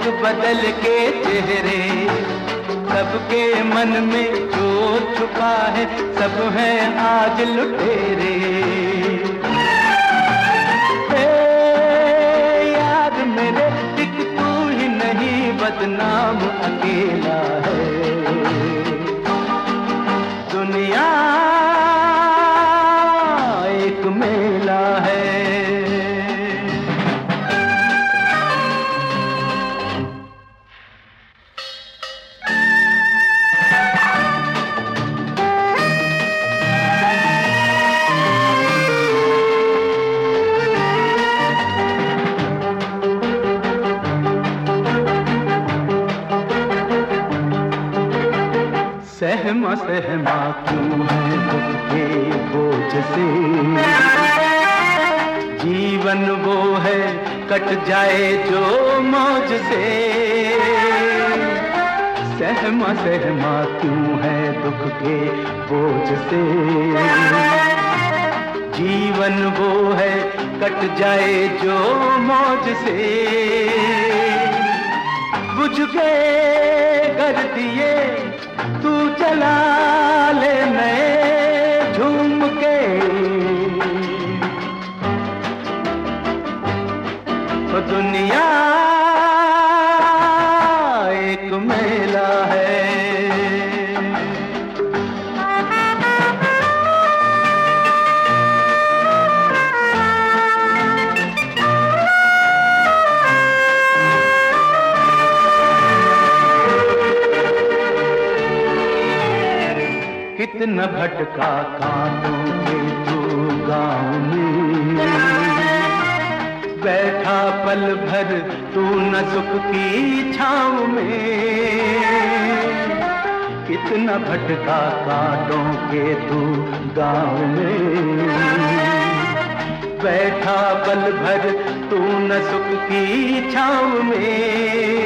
बदल के चेहरे, सबके मन में जो छुपा है सब हैं आज लुटेरे। यार मेरे एक तू ही नहीं बदनाम अकेला है, दुनिया एक मेला है। सहमा सहमा क्यों है दुख के बोझ से, जीवन वो है कट जाए जो मौज से। सहमा सहमा क्यों है दुख के बोझ से, जीवन वो है कट जाए जो मौज से। बुझ गए कर दिए तू चला ले मैं झूम के, तो दुनिया एक मेला है। कितना भटका कांटों के तू गाँव में, बैठा पल भर तू न सुख की छाँव में। कितना भटका कांटों के तू गाँव में, बैठा पल भर तू न सुख की छाँव में।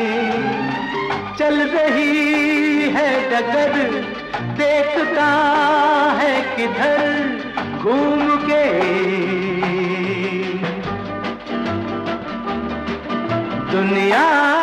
चल रही है डगर देखता है किधर घूम के, दुनिया